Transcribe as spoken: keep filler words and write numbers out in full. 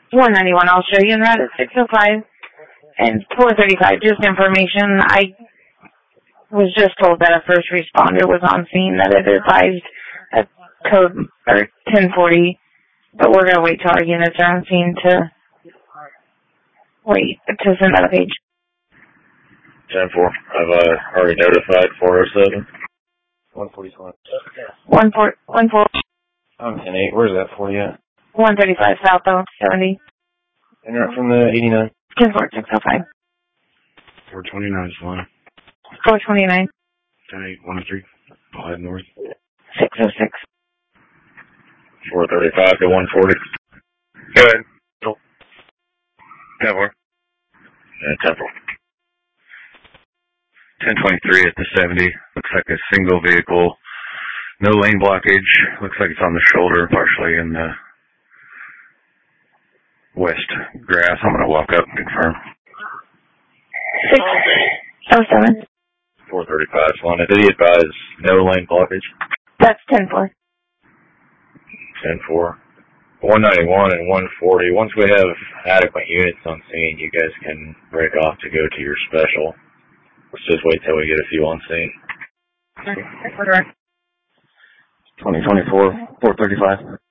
one ninety-one, I'll show you in red at six oh five. And four thirty-five, just information. I was just told that a first responder was on scene that it advised a code or ten forty, but we're going to wait till our units are on scene to wait to send out a page. ten four, I've uh, already notified four oh seven. one forty-one. one four, one four. I'm ten eight, where's that for you? one thirty-five South O, seventy. And you're from the eighty-nine. ten four, six oh five. four twenty-nine is one. four twenty-nine. ten eight, one oh three. I'll head north. six oh six. four thirty-five to one forty. Go ahead. ten four. Uh, ten four. ten twenty-three at the seventy. Looks like a single vehicle. No lane blockage. Looks like it's on the shoulder, partially in the west grass. I'm going to walk up and confirm. six oh seven. four thirty-five is one. Did he advise no lane blockage? That's ten four. ten four. one ninety-one and one forty. Once we have adequate units on scene, you guys can break off to go to your special. Let's just wait till we get a few on scene. twenty twenty-four, four thirty-five.